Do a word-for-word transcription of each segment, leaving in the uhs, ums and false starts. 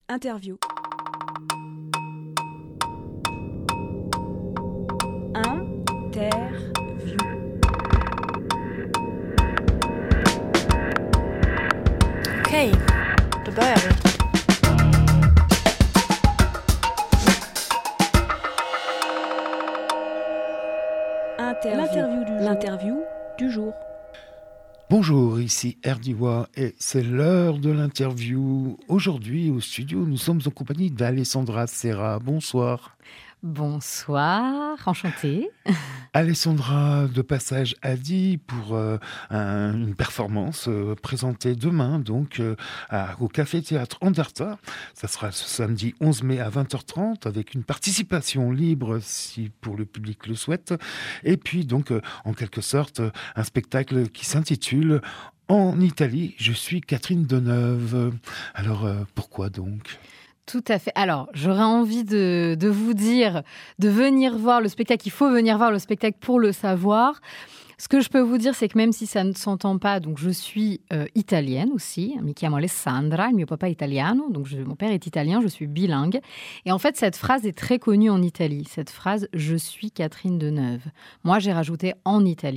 Interview. Interview. Okej, då börjar vi. Interview. L'interview du jour. L'interview du jour. Bonjour, ici Erdiwa et c'est l'heure de l'interview. Aujourd'hui au studio, nous sommes en compagnie d'Alessandra Serra. Bonsoir. Bonsoir, enchantée. Alessandra, de passage à Die pour euh, un, une performance euh, présentée demain donc euh, à, au Café Théâtre Anderta. Ça sera ce samedi onze mai à vingt heures trente avec une participation libre si pour le public le souhaite. Et puis donc euh, en quelque sorte un spectacle qui s'intitule En Italie, je suis Catherine Deneuve. Alors euh, pourquoi donc ? Tout à fait. Alors, j'aurais envie de, de vous dire de venir voir le spectacle. Il faut venir voir le spectacle pour le savoir. Ce que je peux vous dire, c'est que même si ça ne s'entend pas, donc je suis euh, italienne aussi. Mi chiamo Alessandra, il mio papà è italiano. Donc je, mon père est italien, je suis bilingue. Et en fait, cette phrase est très connue en Italie. Cette phrase « Je suis Catherine Deneuve ». Moi, j'ai rajouté « en Italie ».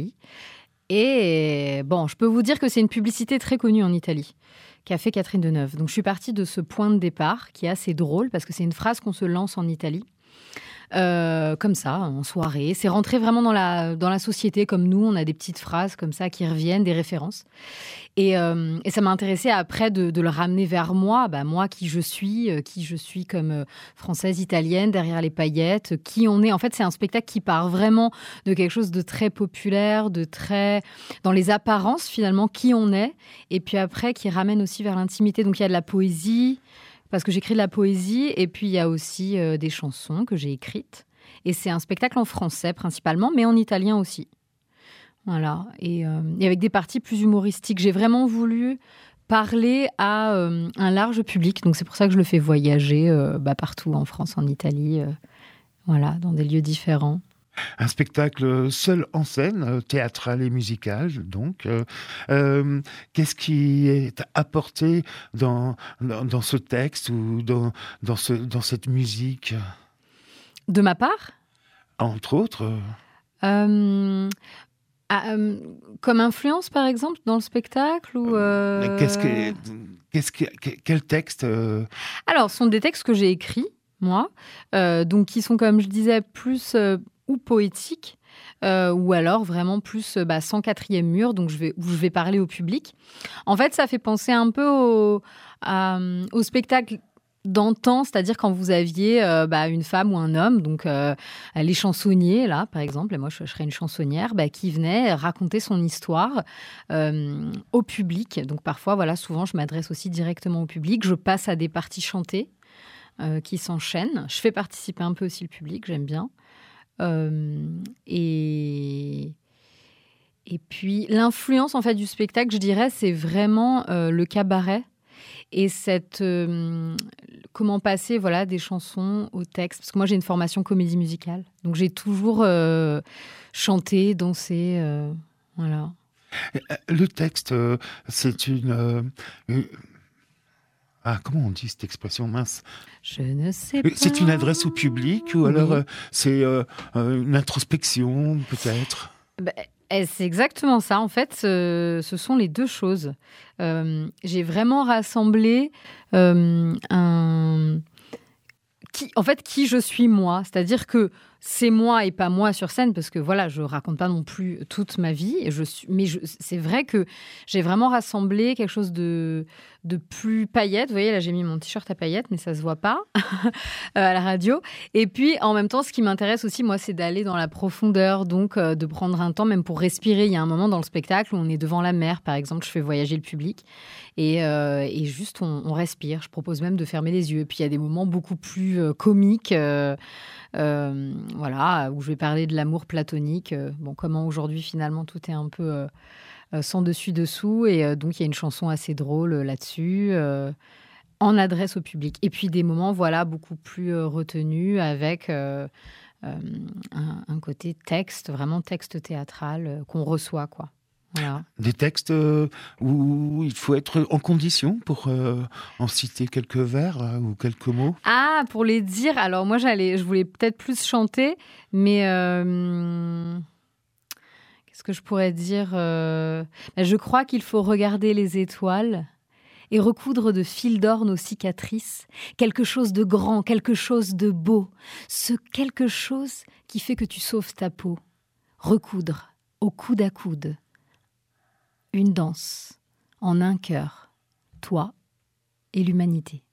Et bon, je peux vous dire que c'est une publicité très connue en Italie qu'a fait Catherine Deneuve. Donc, je suis partie de ce point de départ qui est assez drôle parce que c'est une phrase qu'on se lance en Italie. Euh, comme ça, en soirée. C'est rentré vraiment dans la, dans la société comme nous. On a des petites phrases comme ça qui reviennent, des références. Et, euh, et ça m'a intéressée après de, de le ramener vers moi. Bah, moi, qui je suis, euh, qui je suis comme euh, française, italienne, derrière les paillettes, euh, qui on est. En fait, c'est un spectacle qui part vraiment de quelque chose de très populaire, de très... dans les apparences, finalement, qui on est. Et puis après, qui ramène aussi vers l'intimité. Donc, il y a de la poésie... Parce que j'écris de la poésie et puis il y a aussi euh, des chansons que j'ai écrites. Et c'est un spectacle en français principalement, mais en italien aussi. Voilà. Et, euh, et avec des parties plus humoristiques. J'ai vraiment voulu parler à euh, un large public. Donc c'est pour ça que je le fais voyager euh, bah, partout en France, en Italie, euh, voilà, dans des lieux différents. Un spectacle seul en scène, théâtral et musical, donc. Euh, euh, qu'est-ce qui est apporté dans, dans, dans ce texte ou dans, dans, ce, dans cette musique ? De ma part ? Entre autres. Euh, euh, comme influence, par exemple, dans le spectacle ou euh... Qu'est-ce que, qu'est-ce que, quel texte euh... Alors, ce sont des textes que j'ai écrits, moi, euh, donc qui sont, comme je disais, plus... Euh, ou poétique, euh, ou alors vraiment plus bah, sans quatrième mur, donc je vais, où je vais parler au public. En fait, ça fait penser un peu au, à, au spectacle d'antan, c'est-à-dire quand vous aviez euh, bah, une femme ou un homme, donc euh, les chansonniers, là, par exemple, et moi je, je serais une chansonnière, bah, qui venait raconter son histoire euh, au public. Donc parfois, voilà, souvent, je m'adresse aussi directement au public. Je passe à des parties chantées euh, qui s'enchaînent. Je fais participer un peu aussi le public, j'aime bien. Euh, et, et puis l'influence en fait du spectacle, je dirais, c'est vraiment euh, le cabaret et cette euh, comment passer voilà des chansons au texte, parce que moi j'ai une formation comédie musicale, donc j'ai toujours euh, chanté, dansé, euh, voilà. Le texte, euh, c'est une euh, une... Ah, comment on dit cette expression, mince ? Je ne sais pas. C'est une adresse au public ou oui. alors euh, c'est euh, une introspection, peut-être ? bah, C'est exactement ça. En fait, ce, ce sont les deux choses. Euh, j'ai vraiment rassemblé euh, un... Qui, en fait, qui je suis moi. C'est-à-dire que c'est moi et pas moi sur scène, parce que voilà, je raconte pas non plus toute ma vie. Et je suis, mais je, c'est vrai que j'ai vraiment rassemblé quelque chose de, de plus paillettes. Vous voyez, là, j'ai mis mon t-shirt à paillettes, mais ça se voit pas à la radio. Et puis, en même temps, ce qui m'intéresse aussi, moi, c'est d'aller dans la profondeur, donc euh, de prendre un temps, même pour respirer. Il y a un moment dans le spectacle où on est devant la mer, par exemple, je fais voyager le public. Et, euh, et juste, on, on respire. Je propose même de fermer les yeux. Et puis, il y a des moments beaucoup plus euh, comiques, euh, euh, voilà, où je vais parler de l'amour platonique. Euh, bon, comment aujourd'hui, finalement, tout est un peu euh, euh, sans dessus-dessous. Et euh, donc, il y a une chanson assez drôle euh, là-dessus, euh, en adresse au public. Et puis, des moments, voilà, beaucoup plus euh, retenus avec euh, euh, un, un côté texte, vraiment texte théâtral euh, qu'on reçoit, quoi. Voilà. Des textes euh, où il faut être en condition pour euh, en citer quelques vers euh, ou quelques mots. Ah, pour les dire, alors moi j'allais, je voulais peut-être plus chanter, mais euh, qu'est-ce que je pourrais dire euh, ben, je crois qu'il faut regarder les étoiles et recoudre de fil d'or nos cicatrices, quelque chose de grand, quelque chose de beau, ce quelque chose qui fait que tu sauves ta peau. Recoudre au coude à coude. Une danse, en un cœur, toi et l'humanité.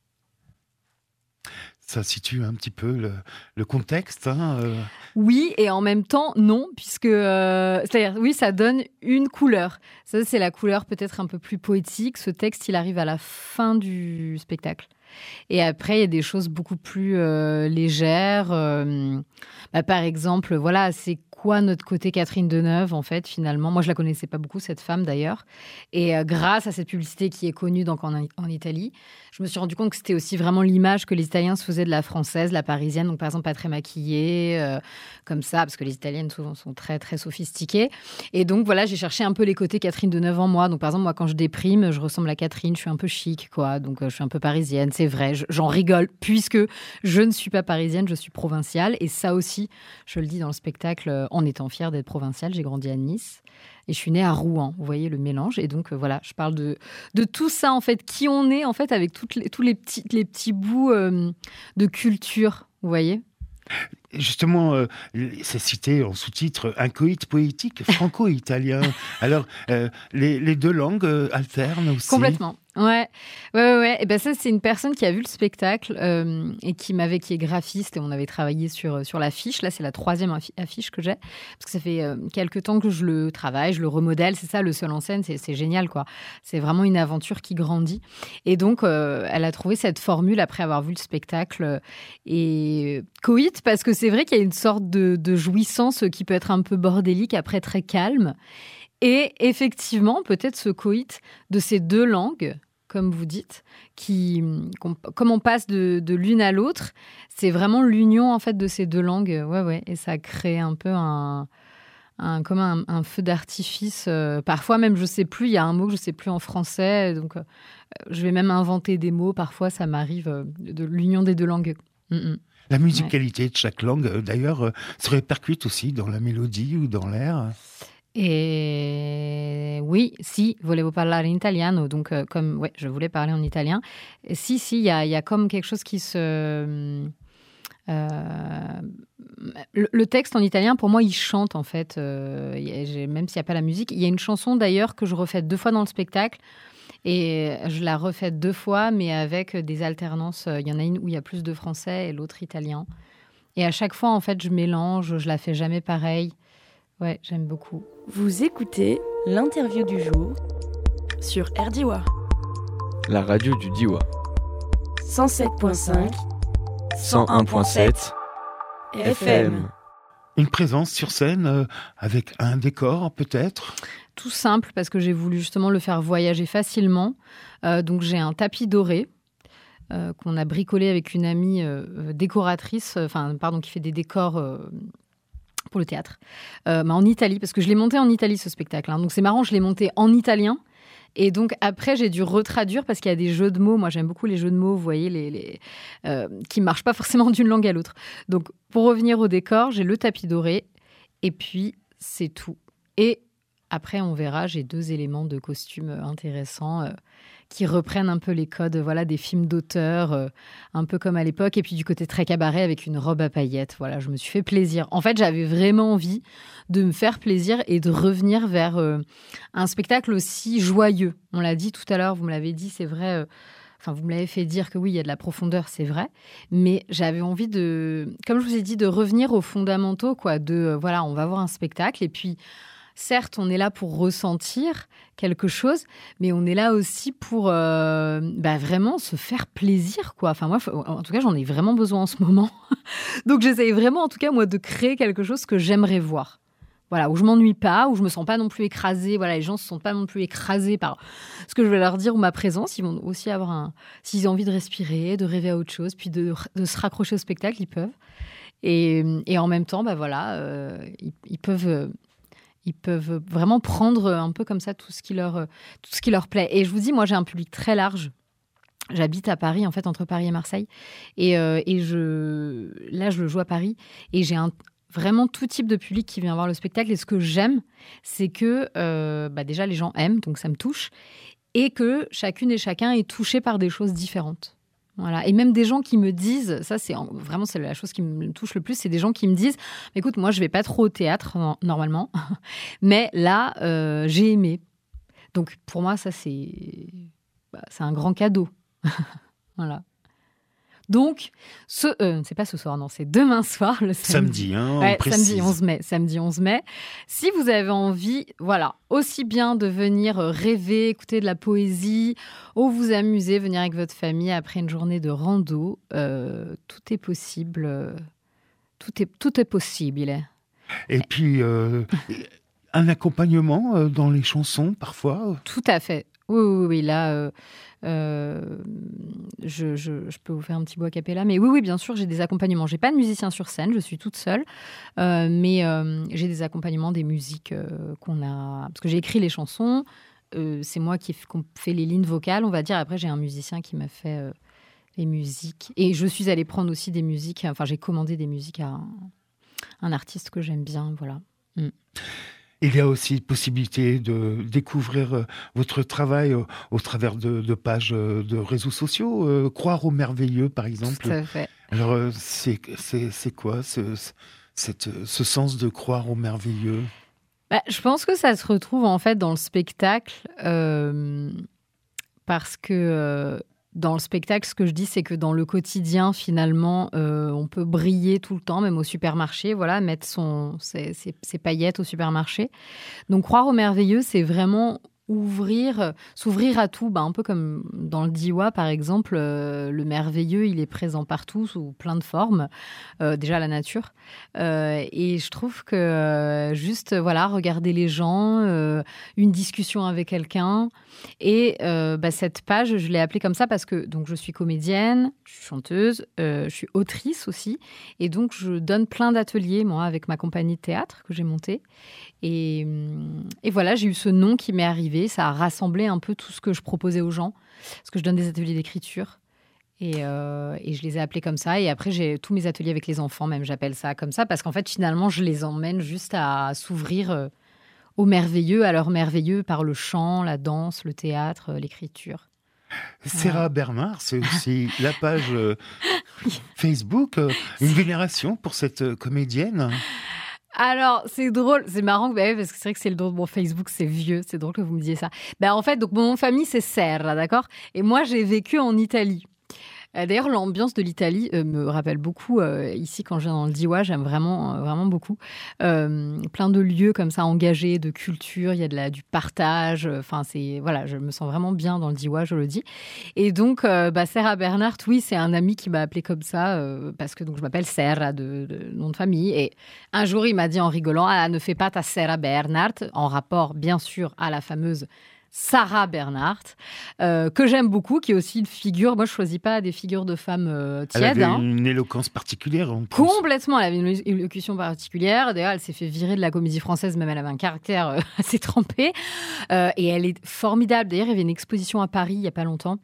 Ça situe un petit peu le, le contexte. Hein, euh. Oui, et en même temps, non, puisque... Euh, c'est-à-dire, oui, ça donne une couleur. Ça, c'est la couleur peut-être un peu plus poétique. Ce texte, il arrive à la fin du spectacle. Et après, il y a des choses beaucoup plus euh, légères. Euh, bah, par exemple, voilà, c'est quoi notre côté Catherine Deneuve, en fait, finalement. Moi, je la connaissais pas beaucoup, cette femme, d'ailleurs. Et euh, grâce à cette publicité qui est connue donc, en, en Italie, je me suis rendu compte que c'était aussi vraiment l'image que les Italiens se faisaient de la française, la parisienne. Donc, par exemple, pas très maquillée, euh, comme ça, parce que les Italiennes, souvent, sont très, très sophistiquées. Et donc, voilà, j'ai cherché un peu les côtés Catherine Deneuve en moi. Donc, par exemple, moi, quand je déprime, je ressemble à Catherine, je suis un peu chic, quoi. Donc, euh, je suis un peu parisienne, c'est vrai. J'en rigole, puisque je ne suis pas parisienne, je suis provinciale. Et ça aussi, je le dis dans le spectacle, en étant fière d'être provinciale. J'ai grandi à Nice et je suis née à Rouen. Vous voyez le mélange. Et donc, euh, voilà, je parle de, de tout ça, en fait, qui on est, en fait, avec toutes les, tous les petits, les petits bouts euh, de culture, vous voyez. Justement, euh, c'est cité en sous-titre un coït poétique franco-italien. Alors, euh, les, les deux langues euh, alternent aussi. Complètement. Ouais, ouais, ouais. ouais. Et ben ça, c'est une personne qui a vu le spectacle euh, et qui m'avait, qui est graphiste, et on avait travaillé sur sur l'affiche. Là, c'est la troisième affiche que j'ai parce que ça fait euh, quelques temps que je le travaille, je le remodèle. C'est ça, le seul en scène, c'est, c'est génial, quoi. C'est vraiment une aventure qui grandit. Et donc, euh, elle a trouvé cette formule après avoir vu le spectacle et coït, parce que c'est vrai qu'il y a une sorte de, de jouissance qui peut être un peu bordélique, après très calme. Et effectivement, peut-être ce coït de ces deux langues, comme vous dites, qui, comme on passe de, de l'une à l'autre, c'est vraiment l'union en fait de ces deux langues. Ouais, ouais, et ça crée un peu un, un comme un, un feu d'artifice. Euh, parfois même, je sais plus, il y a un mot que je sais plus en français, donc euh, je vais même inventer des mots. Parfois, ça m'arrive euh, de l'union des deux langues. Mm-mm. La musicalité ouais. de chaque langue, euh, d'ailleurs, euh, se répercute aussi dans la mélodie ou dans l'air. Et oui, si, volevo parlare in italiano, donc euh, comme, ouais, je voulais parler en italien. Et si, si, il y a, y a comme quelque chose qui se... Euh, le, le texte en italien, pour moi, il chante, en fait, euh, j'ai, même s'il n'y a pas la musique. Il y a une chanson, d'ailleurs, que je refais deux fois dans le spectacle, et je la refais deux fois, mais avec des alternances. Il y en a une où il y a plus de français et l'autre italien. Et à chaque fois, en fait, je mélange, je la fais jamais pareil. Ouais, j'aime beaucoup. Vous écoutez l'interview du jour sur R D I W A. La radio du Diwa. cent sept virgule cinq, cent un virgule sept F M. Une présence sur scène euh, avec un décor peut-être ? Tout simple, parce que j'ai voulu justement le faire voyager facilement. Euh, donc j'ai un tapis doré euh, qu'on a bricolé avec une amie euh, décoratrice, enfin pardon, qui fait des décors... Euh, pour le théâtre, euh, bah en Italie, parce que je l'ai monté en Italie, ce spectacle. Hein. Donc c'est marrant, je l'ai monté en italien. Et donc après, j'ai dû retraduire parce qu'il y a des jeux de mots. Moi, j'aime beaucoup les jeux de mots, vous voyez, les, les, euh, qui ne marchent pas forcément d'une langue à l'autre. Donc pour revenir au décor, j'ai le tapis doré et puis c'est tout. Et après, on verra, j'ai deux éléments de costume intéressants euh, qui reprennent un peu les codes voilà, des films d'auteur, euh, un peu comme à l'époque. Et puis du côté très cabaret avec une robe à paillettes. Voilà, je me suis fait plaisir. En fait, j'avais vraiment envie de me faire plaisir et de revenir vers euh, un spectacle aussi joyeux. On l'a dit tout à l'heure, vous me l'avez dit, c'est vrai... Euh, Enfin, vous me l'avez fait dire que oui, il y a de la profondeur, c'est vrai. Mais j'avais envie de, comme je vous ai dit, de revenir aux fondamentaux, quoi. De, euh, voilà, on va voir un spectacle. Et puis, certes, on est là pour ressentir quelque chose, mais on est là aussi pour euh, bah, vraiment se faire plaisir, quoi. Enfin, moi, en tout cas, j'en ai vraiment besoin en ce moment. Donc, j'essaye vraiment, en tout cas, moi, de créer quelque chose que j'aimerais voir. Voilà, où je m'ennuie pas, où je me sens pas non plus écrasée. Voilà, les gens se sentent pas non plus écrasés par ce que je vais leur dire ou ma présence. Ils vont aussi avoir un, s'ils ont envie de respirer, de rêver à autre chose, puis de, de se raccrocher au spectacle, ils peuvent. Et, et en même temps, bah voilà, euh, ils, ils peuvent, ils peuvent vraiment prendre un peu comme ça tout ce qui leur, tout ce qui leur plaît. Et je vous dis, moi, j'ai un public très large. J'habite à Paris, en fait, entre Paris et Marseille. Et, euh, et je, là, je le joue à Paris. Et j'ai un, vraiment tout type de public qui vient voir le spectacle. Et ce que j'aime, c'est que euh, bah déjà, les gens aiment, donc ça me touche. Et que chacune et chacun est touché par des choses différentes. Voilà. Et même des gens qui me disent, ça, c'est vraiment c'est la chose qui me touche le plus, c'est des gens qui me disent, écoute, moi, je ne vais pas trop au théâtre, non, normalement. Mais là, euh, j'ai aimé. Donc, pour moi, ça, c'est, bah, c'est un grand cadeau. Voilà. Donc, ce, euh, c'est pas ce soir, non, c'est demain soir, le samedi. Samedi, hein, on ouais, précise. samedi onze mai. Samedi onze mai. Si vous avez envie, voilà, aussi bien de venir rêver, écouter de la poésie, ou vous amuser, venir avec votre famille après une journée de rando, euh, tout est possible. euh, Tout est, tout est possible. Et puis, euh, un accompagnement euh, dans les chansons, parfois. Tout à fait. Oui, oui, oui. Là, euh, euh, je, je, je peux vous faire un petit bout a cappella. Mais oui, oui, bien sûr, j'ai des accompagnements. Je n'ai pas de musicien sur scène, je suis toute seule. Euh, mais euh, j'ai des accompagnements des musiques euh, qu'on a... Parce que j'ai écrit les chansons. Euh, c'est moi qui fais les lignes vocales, on va dire. Après, j'ai un musicien qui m'a fait euh, les musiques. Et je suis allée prendre aussi des musiques... Enfin, j'ai commandé des musiques à un, un artiste que j'aime bien, voilà. Mm. Il y a aussi possibilité de découvrir euh, votre travail euh, au travers de, de pages euh, de réseaux sociaux. Euh, Croire au merveilleux, par exemple. Tout à fait. Alors, euh, c'est, c'est, c'est quoi ce, cette, ce sens de croire au merveilleux ? Bah, je pense que ça se retrouve en fait dans le spectacle euh, parce que euh, dans le spectacle, ce que je dis, c'est que dans le quotidien, finalement, euh, on peut briller tout le temps, même au supermarché, voilà, mettre son, ses, ses, ses paillettes au supermarché. Donc, croire au merveilleux, c'est vraiment ouvrir, s'ouvrir à tout, bah, un peu comme dans le Diois, par exemple, euh, le merveilleux, il est présent partout, sous plein de formes, euh, déjà la nature. Euh, et je trouve que euh, juste, voilà, regarder les gens, euh, une discussion avec quelqu'un, et euh, bah, cette page, je l'ai appelée comme ça parce que donc, je suis comédienne, je suis chanteuse, euh, je suis autrice aussi, et donc je donne plein d'ateliers, moi, avec ma compagnie de théâtre que j'ai montée. Et, et voilà, j'ai eu ce nom qui m'est arrivé. Ça a rassemblé un peu tout ce que je proposais aux gens. Parce que je donne des ateliers d'écriture. Et, euh, et je les ai appelés comme ça. Et après, j'ai tous mes ateliers avec les enfants, même, j'appelle ça comme ça. Parce qu'en fait, finalement, je les emmène juste à s'ouvrir euh, au merveilleux, à leur merveilleux, par le chant, la danse, le théâtre, euh, l'écriture. Sarah Ouais. Bernard, c'est aussi la page euh, Facebook. euh, une vénération pour cette euh, comédienne. Alors, c'est drôle, c'est marrant bah oui, parce que c'est vrai que c'est le nom de mon Facebook, c'est vieux, c'est drôle que vous me disiez ça. Bah, en fait, donc mon nom de famille, c'est Serra, d'accord ? Et moi, j'ai vécu en Italie. Euh, d'ailleurs, l'ambiance de l'Italie euh, me rappelle beaucoup, euh, ici, quand je viens dans le Diois, j'aime vraiment, euh, vraiment beaucoup. Euh, plein de lieux comme ça, engagés, de culture, il y a de la, du partage. Enfin, c'est, voilà, je me sens vraiment bien dans le Diois, je le dis. Et donc, euh, bah, Sarah Bernhardt, oui, c'est un ami qui m'a appelée comme ça, euh, parce que donc, je m'appelle Serra, de, de nom de famille. Et un jour, il m'a dit en rigolant, ah, ne fais pas ta Sarah Bernhardt, en rapport, bien sûr, à la fameuse Sarah Bernhardt, euh, que j'aime beaucoup, qui est aussi une figure. Moi, je ne choisis pas des figures de femmes euh, tièdes. Elle avait hein. une éloquence particulière. En plus. Complètement, elle avait une élocution particulière. D'ailleurs, elle s'est fait virer de la Comédie Française, même elle avait un caractère euh, assez trempé. Euh, et elle est formidable. D'ailleurs, il y avait une exposition à Paris il n'y a pas longtemps.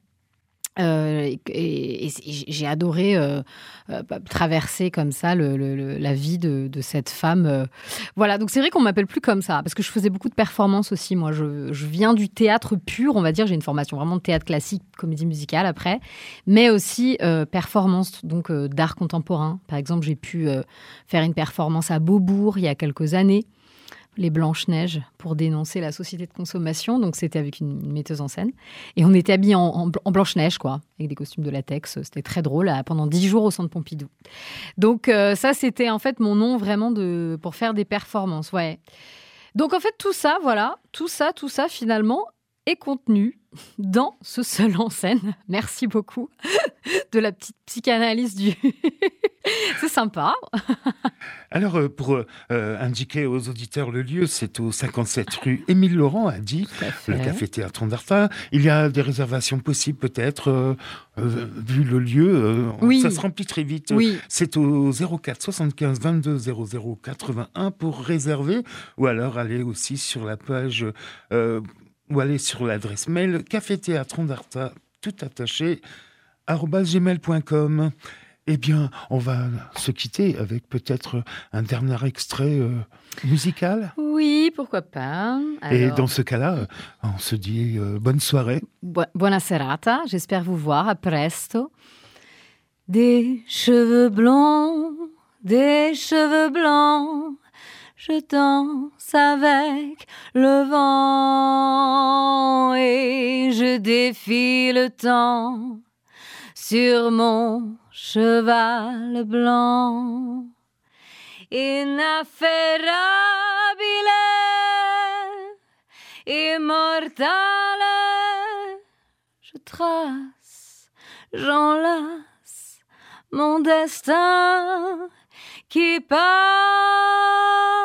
Euh, et, et, et j'ai adoré euh, euh, traverser comme ça le, le, le, la vie de, de cette femme. Euh. Voilà, donc c'est vrai qu'on m'appelle plus comme ça, parce que je faisais beaucoup de performances aussi. Moi, je, je viens du théâtre pur, on va dire. J'ai une formation vraiment de théâtre classique, comédie musicale après, mais aussi euh, performance, donc euh, d'art contemporain. Par exemple, j'ai pu euh, faire une performance à Beaubourg il y a quelques années. Les Blanches-Neiges, pour dénoncer la société de consommation. Donc, c'était avec une, une metteuse en scène. Et on était habillés en, en, en Blanche-Neige, quoi, avec des costumes de latex. C'était très drôle, là, pendant dix jours au Centre Pompidou. Donc, euh, ça, c'était en fait mon nom vraiment de, pour faire des performances. Ouais. Donc, en fait, tout ça, voilà, tout ça, tout ça, finalement, est contenu dans ce seul en scène. Merci beaucoup de la petite psychanalyse du, C'est sympa. Alors, euh, pour euh, indiquer aux auditeurs le lieu, c'est au cinquante-sept rue Émile Laurent à Die, le café-théâtre Andorta. Il y a des réservations possibles peut-être, euh, euh, vu le lieu. Euh, Oui. Ça se remplit très vite. Oui. C'est au zéro quatre soixante-quinze vingt-deux zéro zéro quatre-vingt-un pour réserver, ou alors aller aussi sur la page, euh, ou aller sur l'adresse mail café-théâtre Andorta, tout attaché, arobase gmail point com. Eh bien, on va se quitter avec peut-être un dernier extrait euh, musical. Oui, pourquoi pas. Et Alors, dans ce cas-là, on se dit euh, bonne soirée. bu- buona serata, j'espère vous voir, à presto. Des cheveux blonds, des cheveux blancs, je danse avec le vent et je défie le temps sur mon cheval blanc. Inafferrabile, immortale, je trace, j'enlace mon destin qui passe.